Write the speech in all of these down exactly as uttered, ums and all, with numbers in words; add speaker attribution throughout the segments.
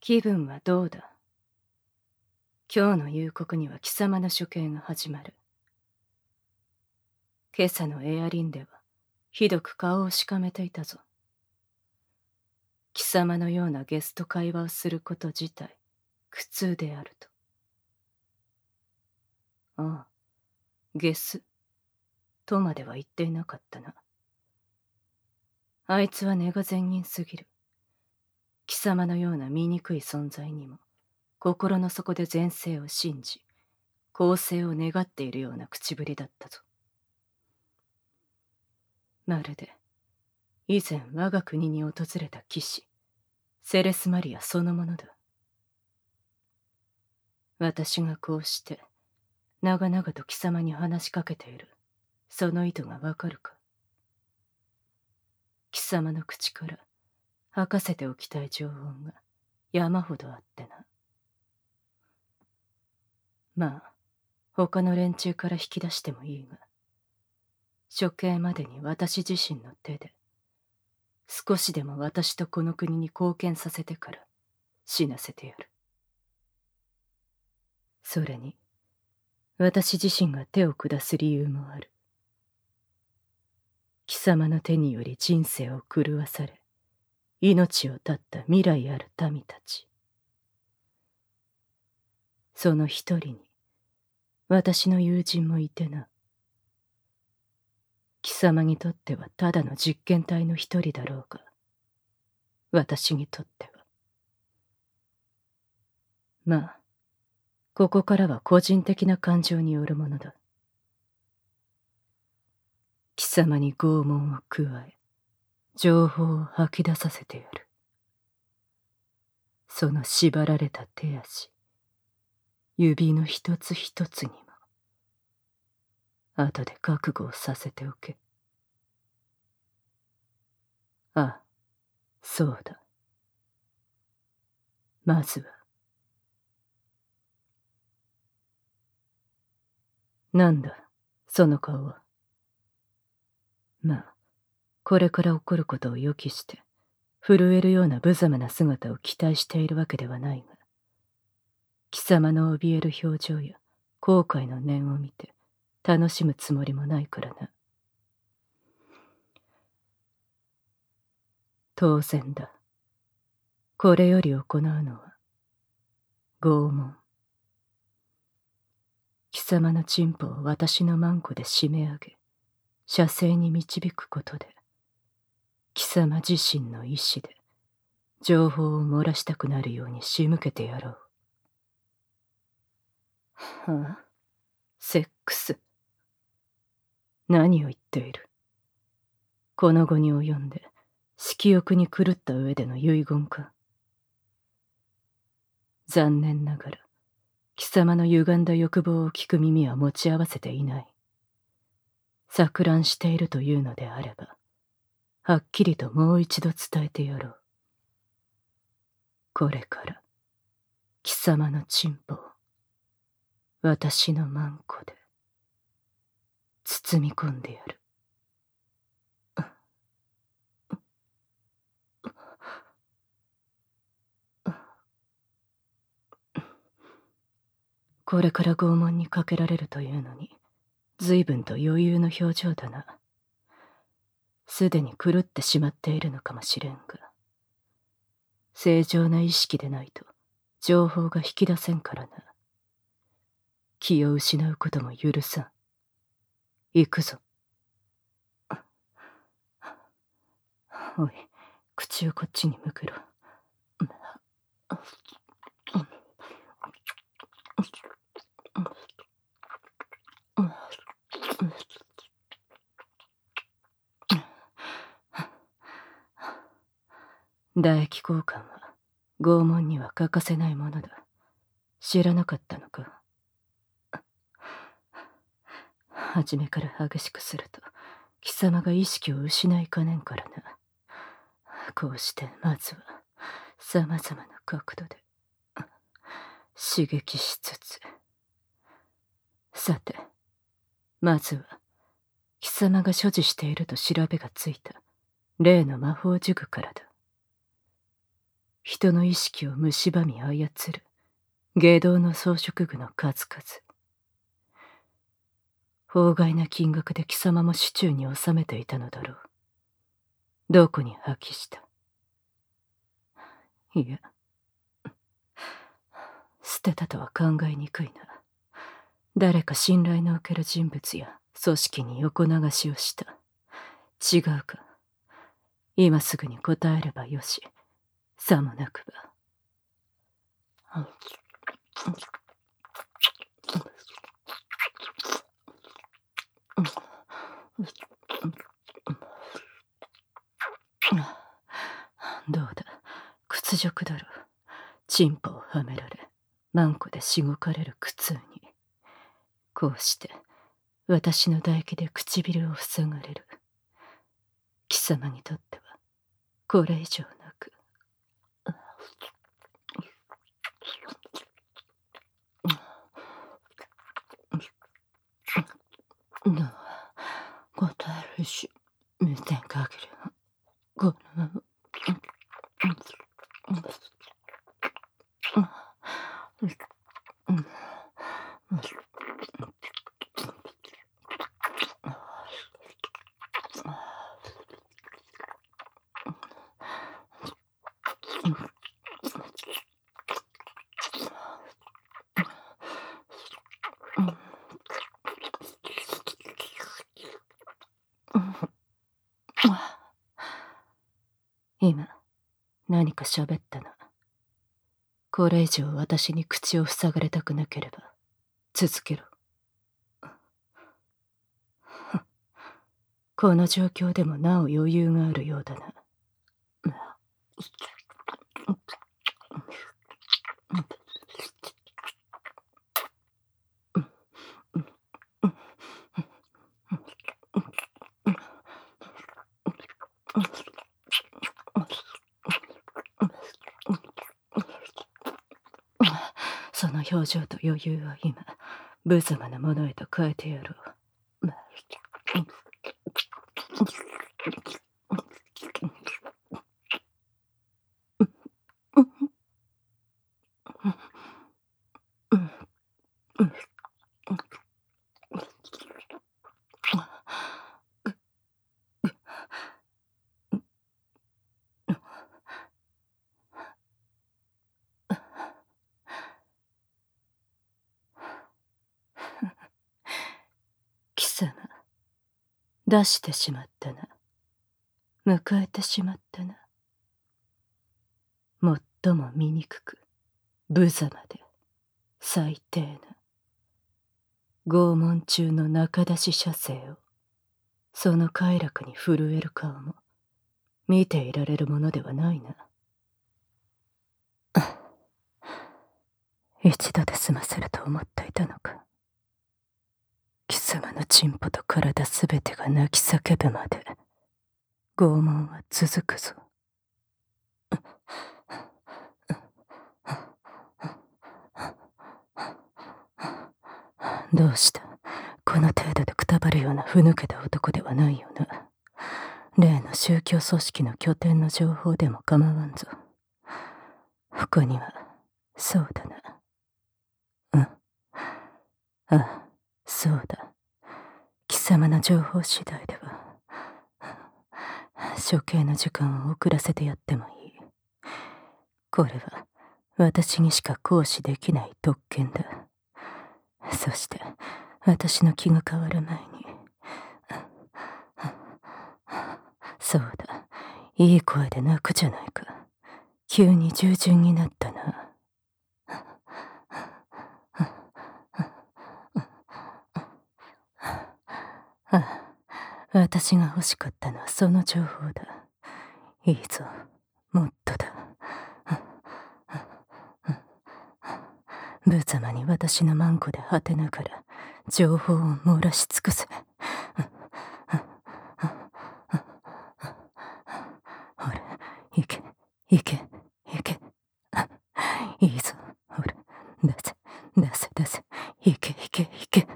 Speaker 1: 気分はどうだ？今日の夕刻には貴様の処刑が始まる。今朝のエアリンではひどく顔をしかめていたぞ。貴様のようなゲスと会話をすること自体苦痛であると。ああ、ゲスとまでは言っていなかったな。あいつは根が善人すぎる。貴様のような醜い存在にも心の底で前世を信じ公正を願っているような口ぶりだったぞ。まるで以前我が国に訪れた騎士セレスマリアそのものだ。私がこうして長々と貴様に話しかけているその意図がわかるか？貴様の口から吐かせておきたい情報が山ほどあってな。まあ他の連中から引き出してもいいが、処刑までに私自身の手で少しでも私とこの国に貢献させてから死なせてやる。それに私自身が手を下す理由もある。貴様の手により人生を狂わされ命を絶った未来ある民たち、その一人に私の友人もいてな。貴様にとってはただの実験体の一人だろうが、私にとっては。まあここからは個人的な感情によるものだ。貴様に拷問を加え情報を吐き出させてやる。その縛られた手足、指の一つ一つにも後で覚悟をさせておけ。ああ、そうだ。まずはなんだその顔は。まあこれから起こることを予期して震えるような無様な姿を期待しているわけではないが、貴様の怯える表情や後悔の念を見て楽しむつもりもないからな。当然だ。これより行うのは拷問。貴様のチンポを私のマンコで締め上げ射精に導くことで貴様自身の意志で情報を漏らしたくなるように仕向けてやろう。はあ、セックス。何を言っている。この後に及んで色欲に狂った上での遺言か。残念ながら貴様の歪んだ欲望を聞く耳は持ち合わせていない。錯乱しているというのであればはっきりともう一度伝えてやろう。これから貴様のチンポを私のマンコで包み込んでやる。これから拷問にかけられるというのに随分と余裕の表情だな。すでに狂ってしまっているのかもしれんが、正常な意識でないと情報が引き出せんからな。気を失うことも許さん。行くぞ。おい、口をこっちに向けろ。唾液交換は拷問には欠かせないものだ。知らなかったのか。初めから激しくすると貴様が意識を失いかねんからな。こうしてまずはさまざまな角度で刺激しつつ、さてまずは貴様が所持していると調べがついた例の魔法呪具からだ。 人の意識を蝕み操る外道の装飾具の数々。法外な金額で貴様も手中に収めていたのだろう。どこに破棄した？いや、捨てたとは考えにくいな。誰か信頼のおける人物や組織に横流しをした。違うか。今すぐに答えればよし。さもなくば。どうだ、屈辱だろう。チンポをはめられ、マンコでしごかれる苦痛に。こうして、私の唾液で唇を塞がれる。貴様にとっては、これ以上なく。どう答えるし、無点限りは、このまま。今、何か喋ったな。これ以上私に口を塞がれたくなければ、続けろ。この状況でもなお余裕があるようだな。その表情と余裕を今、無様なものへと変えてやろう。貴様、出してしまったな。迎えてしまったな。最も醜く、無様で、最低な、拷問中の中出し射精を、その快楽に震える顔も、見ていられるものではないな。一度で済ませると思っていたのか。貴様のチンポと体すべてが泣き叫ぶまで、拷問は続くぞ。どうした？この程度でくたばるようなふぬけた男ではないよな。例の宗教組織の拠点の情報でも構わんぞ。他には、そうだな。うん。ああ、そうだ。貴様の情報次第では、処刑の時間を遅らせてやってもいい。これは、私にしか行使できない特権だ。そして、私の気が変わる前に。そうだ、いい声で泣くじゃないか。急に従順になったな。ああ、私が欲しかったのはその情報だ。いいぞ、もっとだ。無様に私のマンコで果てながら情報を漏らし尽くせ。ほら、行け、行け、行け。いいぞ、ほら、出せ、出せ、出せ。行け、行け、行け。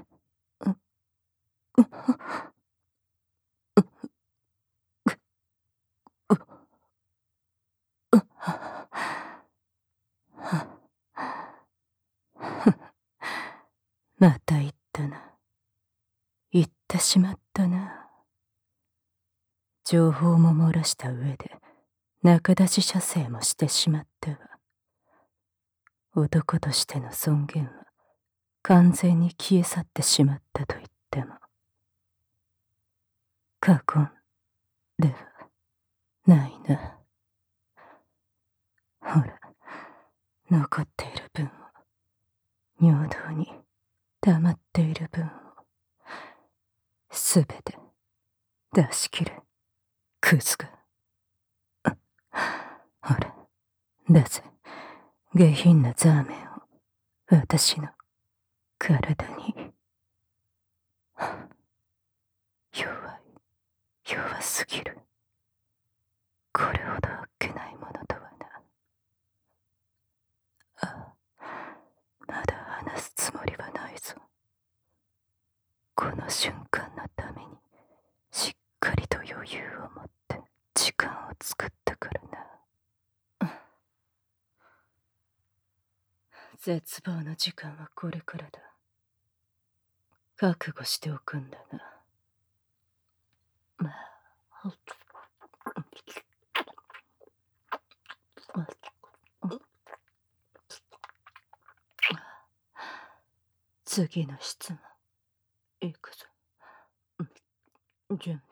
Speaker 1: また言ったな。言ってしまったな。情報も漏らした上で仲出し射精もしてしまったわ。男としての尊厳は完全に消え去ってしまったと言っても過言ではないな。ほら、残っている分を、尿道に溜まっている分をすべて出し切るクズが。ほら、出せ、下品なザーメンを私の体に。弱い、弱すぎる。これほどあっけないものとはな。ああ、まだ話すつもりはないぞ。この瞬間のためにしっかりと余裕を持って時間を作ったからな。絶望の時間はこれからだ。覚悟しておくんだな。まあ、次の質問いくぞ。準備